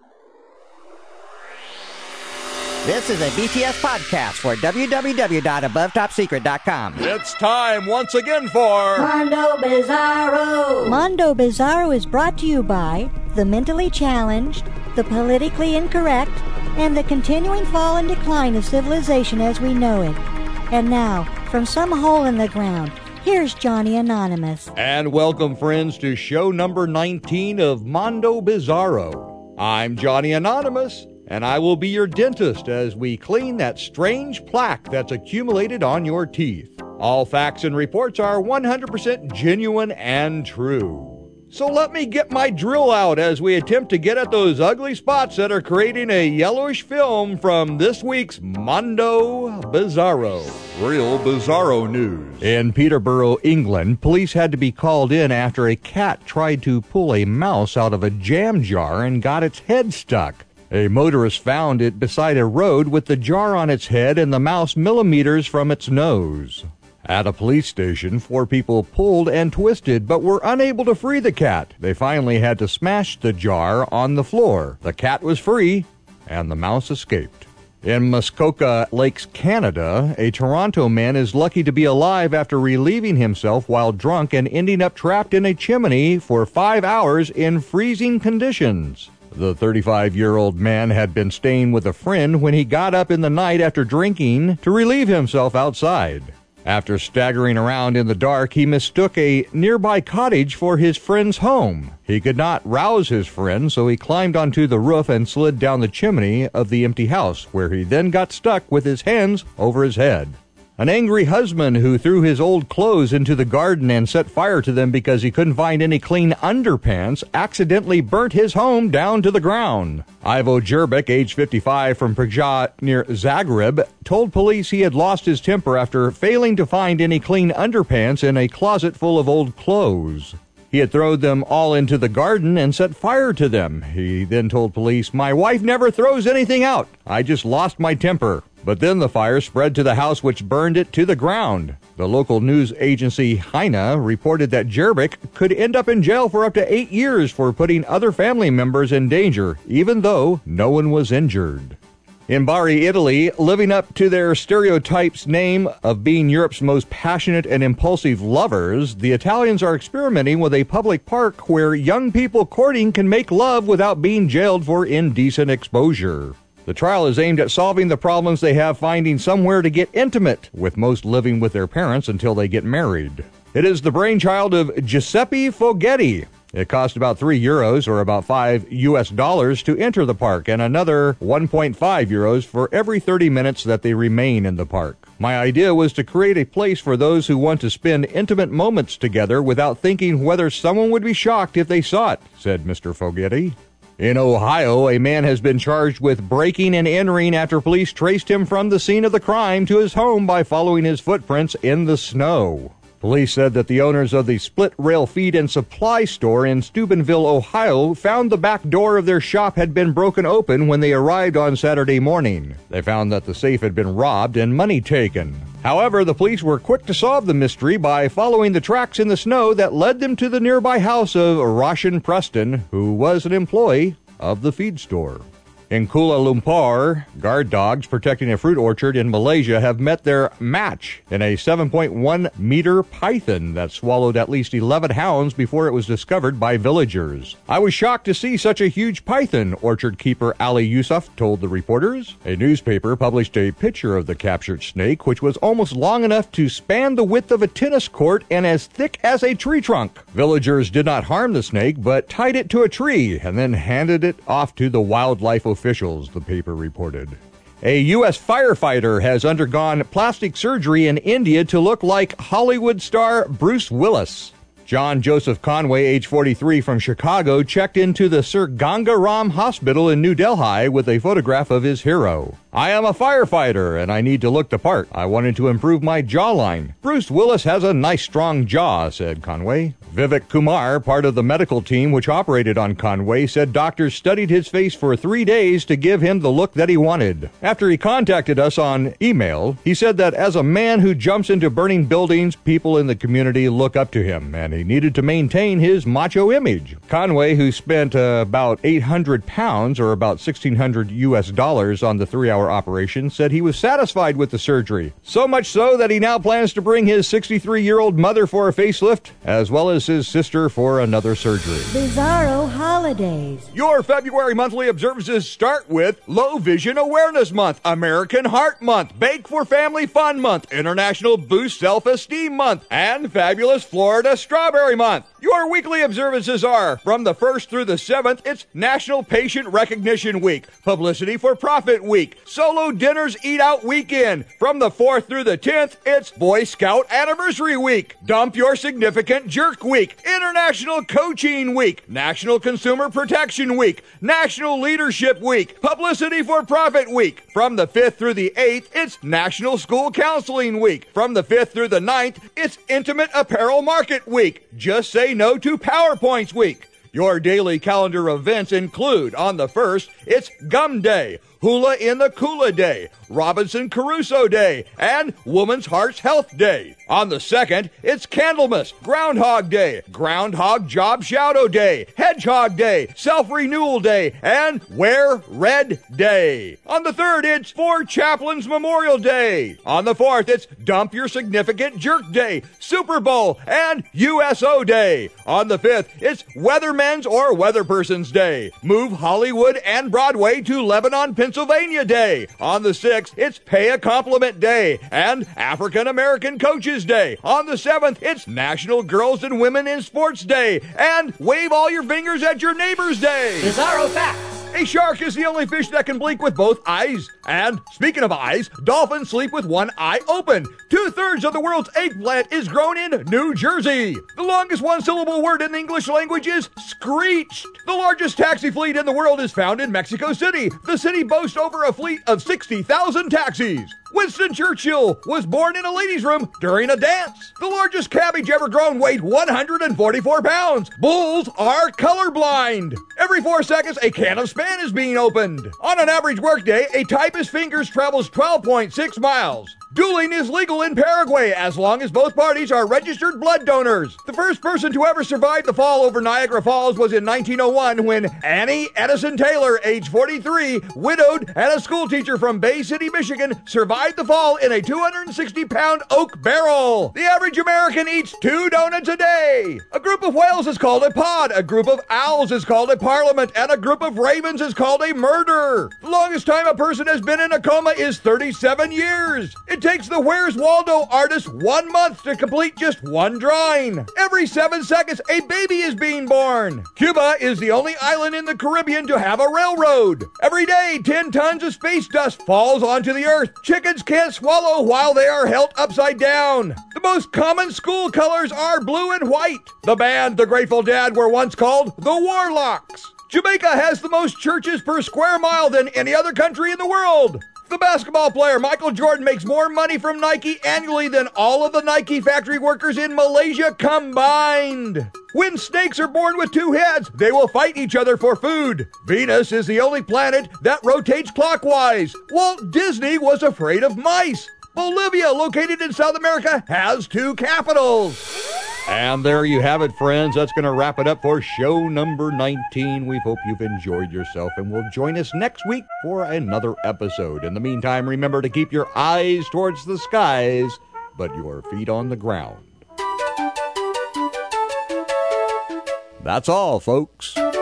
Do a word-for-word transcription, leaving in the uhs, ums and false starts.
This is a B T S podcast for w w w dot above top secret dot com. It's time once again for Mondo Bizarro. Mondo Bizarro is brought to you by the mentally challenged, the politically incorrect, and the continuing fall and decline of civilization as we know it. And now, from some hole in the ground, here's Johnny Anonymous. And welcome, friends, to show number nineteen of Mondo Bizarro. I'm Johnny Anonymous, and I will be your dentist as we clean that strange plaque that's accumulated on your teeth. All facts and reports are one hundred percent genuine and true. So let me get my drill out as we attempt to get at those ugly spots that are creating a yellowish film from this week's Mondo Bizarro. Real Bizarro news. In Peterborough, England, police had to be called in after a cat tried to pull a mouse out of a jam jar and got its head stuck. A motorist found it beside a road with the jar on its head and the mouse millimeters from its nose. At a police station, four people pulled and twisted but were unable to free the cat. They finally had to smash the jar on the floor. The cat was free, and the mouse escaped. In Muskoka Lakes, Canada, a Toronto man is lucky to be alive after relieving himself while drunk and ending up trapped in a chimney for five hours in freezing conditions. The thirty-five-year-old man had been staying with a friend when he got up in the night after drinking to relieve himself outside. After staggering around in the dark, he mistook a nearby cottage for his friend's home. He could not rouse his friend, so he climbed onto the roof and slid down the chimney of the empty house, where he then got stuck with his hands over his head. An angry husband who threw his old clothes into the garden and set fire to them because he couldn't find any clean underpants accidentally burnt his home down to the ground. Ivo Jerbic, age fifty-five, from Prja near Zagreb, told police he had lost his temper after failing to find any clean underpants in a closet full of old clothes. He had thrown them all into the garden and set fire to them. He then told police, "My wife never throws anything out. I just lost my temper." But then the fire spread to the house, which burned it to the ground. The local news agency Heine reported that Jerbic could end up in jail for up to eight years for putting other family members in danger, even though no one was injured. In Bari, Italy, living up to their stereotype's name of being Europe's most passionate and impulsive lovers, the Italians are experimenting with a public park where young people courting can make love without being jailed for indecent exposure. The trial is aimed at solving the problems they have finding somewhere to get intimate, with most living with their parents until they get married. It is the brainchild of Giuseppe Foghetti. It cost about three euros, or about five U S dollars, to enter the park, and another one point five euros for every thirty minutes that they remain in the park. My idea was to create a place for those who want to spend intimate moments together without thinking whether someone would be shocked if they saw it, said Mister Foghetti. In Ohio, a man has been charged with breaking and entering after police traced him from the scene of the crime to his home by following his footprints in the snow. Police said that the owners of the Split Rail Feed and Supply store in Steubenville, Ohio, found the back door of their shop had been broken open when they arrived on Saturday morning. They found that the safe had been robbed and money taken. However, the police were quick to solve the mystery by following the tracks in the snow that led them to the nearby house of Roshan Preston, who was an employee of the feed store. In Kuala Lumpur, guard dogs protecting a fruit orchard in Malaysia have met their match in a seven point one meter python that swallowed at least eleven hounds before it was discovered by villagers. "I was shocked to see such a huge python," orchard keeper Ali Yusuf told the reporters. A newspaper published a picture of the captured snake, which was almost long enough to span the width of a tennis court and as thick as a tree trunk. Villagers did not harm the snake, but tied it to a tree and then handed it off to the wildlife officials. Officials, the paper reported. A U S firefighter has undergone plastic surgery in India to look like Hollywood star Bruce Willis. John Joseph Conway, age forty-three, from Chicago, checked into the Sir Ganga Ram Hospital in New Delhi with a photograph of his hero. I am a firefighter, and I need to look the part. I wanted to improve my jawline. Bruce Willis has a nice strong jaw, said Conway. Vivek Kumar, part of the medical team which operated on Conway, said doctors studied his face for three days to give him the look that he wanted. After he contacted us on email, he said that as a man who jumps into burning buildings, people in the community look up to him, and he needed to maintain his macho image. Conway, who spent uh, about eight hundred pounds, or about sixteen hundred U S dollars on the three-hour operation, said he was satisfied with the surgery. So much so that he now plans to bring his sixty-three-year-old mother for a facelift, as well as his sister for another surgery. Bizarro holidays. Your February monthly observances start with Low Vision Awareness Month, American Heart Month, Bake for Family Fun Month, International Boost Self-Esteem Month, and Fabulous Florida Strawberry Month. Your weekly observances are, from the first through the seventh, it's National Patient Recognition Week, Publicity for Profit Week, Solo Dinners Eat Out Weekend. From the fourth through the tenth, it's Boy Scout Anniversary Week, Dump Your Significant Jerk Week, International Coaching Week, National Consumer Protection Week, National Leadership Week, Publicity for Profit Week. From the fifth through the eighth, it's National School Counseling Week. From the fifth through the ninth, it's Intimate Apparel Market Week. Just Say No to PowerPoints Week. Your daily calendar events include, on the first, it's Gum Day, Hula in the Kula Day, Robinson Crusoe Day, and Woman's Heart's Health Day. On the second, it's Candlemas, Groundhog Day, Groundhog Job Shadow Day, Hedgehog Day, Self-Renewal Day, and Wear Red Day. On the third, it's Four Chaplains Memorial Day. On the fourth, it's Dump Your Significant Jerk Day, Super Bowl, and U S O Day. On the fifth, it's Weathermen's or Weather Person's Day, Move Hollywood and Broadway to Lebanon, Pennsylvania Day. On the sixth, it's Pay a Compliment Day and African American Coaches Day. On the seventh, it's National Girls and Women in Sports Day and Wave All Your Fingers at Your Neighbor's Day. Bizarro facts. A shark is the only fish that can blink with both eyes. And speaking of eyes, dolphins sleep with one eye open. Two-thirds of the world's eggplant is grown in New Jersey. The longest one-syllable word in the English language is screeched. The largest taxi fleet in the world is found in Mexico City. The city boasts over a fleet of sixty thousand taxis. Winston Churchill was born in a ladies' room during a dance. The largest cabbage ever grown weighed one hundred forty-four pounds. Bulls are colorblind. Every four seconds, a can of Spam is being opened. On an average workday, a typist's fingers travels twelve point six miles. Dueling is legal in Paraguay as long as both parties are registered blood donors. The first person to ever survive the fall over Niagara Falls was in nineteen oh one when Annie Edison Taylor, age forty-three, widowed and a schoolteacher from Bay City, Michigan, survived the fall in a two hundred sixty pound oak barrel. The average American eats two donuts a day. A group of whales is called a pod, a group of owls is called a parliament, and a group of ravens is called a murder. The longest time a person has been in a coma is thirty-seven years. It takes the Where's Waldo artist one month to complete just one drawing. Every seven seconds, a baby is being born. Cuba is the only island in the Caribbean to have a railroad. Every day, ten tons of space dust falls onto the earth. Chickens can't swallow while they are held upside down. The most common school colors are blue and white. The band The Grateful Dead were once called the Warlocks. Jamaica has the most churches per square mile than any other country in the world. The basketball player Michael Jordan makes more money from Nike annually than all of the Nike factory workers in Malaysia combined. When snakes are born with two heads, they will fight each other for food. Venus is the only planet that rotates clockwise. Walt Disney was afraid of mice. Bolivia, located in South America, has two capitals. And there you have it, friends. That's going to wrap it up for show number nineteen. We hope you've enjoyed yourself and will join us next week for another episode. In the meantime, remember to keep your eyes towards the skies, but your feet on the ground. That's all, folks.